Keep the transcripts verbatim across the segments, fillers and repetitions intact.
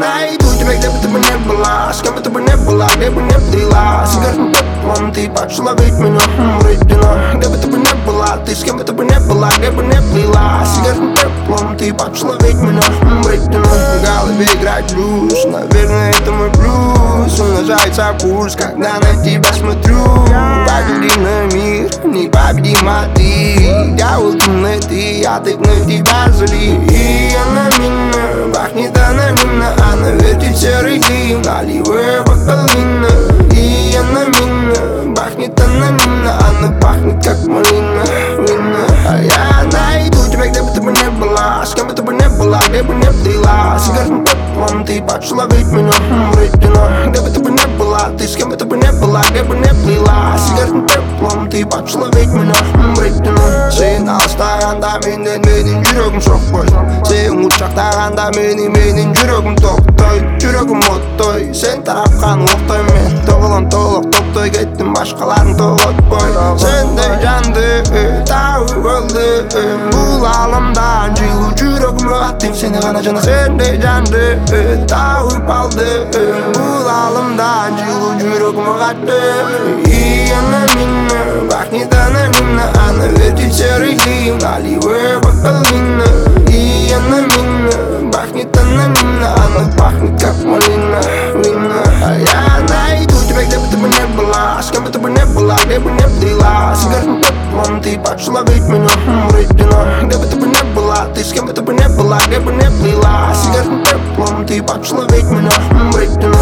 найду тебя, где бы ты бы не была, с кем бы ты бы не была, где бы не плела. Сигаретным пеплом ты почала ведь меня вредина. Где бы ты бы не была, ты с кем бы ты бы не была, где бы не плела. Сигаретным пеплом ты почала ведь меня вредина. В голове играет блюз, наверное это мой плюс. Умножается пульс, когда на тебя смотрю. Победимый мир, непобедима ты. Дьявол темный ты, а ты на тебя зли. И она меня пахнет анонимно, она вертит серый дым, наливая бокалина. И она меня пахнет анонимно, она пахнет как малина, вина. А я найду тебя, где бы ты бы не была, с кем бы ты бы не была, где бы не плела. Сигаретным пеплом ты почала ведь меня вредина. Где бы ты бы не была, ты с кем бы ты бы не была, где бы не плела. Сигаретным пеплом ты почала ведь меня вредина. Сен алыстағанда менен менің жүрегім соқпай, сен құшақтағанда мені менің жүрегім тоқтай. Жүрегім оттай, сен тарапқан оқтай, мен тоғылан толық топтай кеттім, башқаларын тоғытпай. Сендей жанды тауып өлді, бұл ғаламдан жылу жүрегім аттым, сені ғана жана. Сендей жанды тауып алды, бұл ғаламдан жылу жүрегім аттым. И она меня пахнет анонимно, она вертит серый дым, наливая бокалина. И она меня пахнет анонимно, она пахнет как малина, вина. А я найду тебя, где бы ты бы не была, с кем бы ты бы не была, где бы не плела. Сигаретным пеплом ты почала ведь меня вредина. Где бы ты бы не была, ты с кем бы ты бы не была, где бы не плела. Сигаретным пеплом ты почала ведь меня вредина.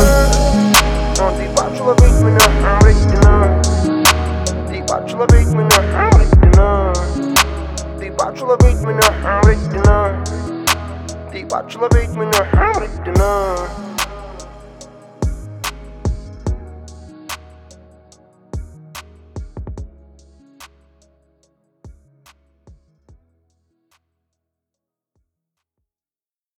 Ты почала ведь меня вредина. Ты почала ведь меня вредина. Ты почала ведь меня вредина. Ты почала ведь меня вредина.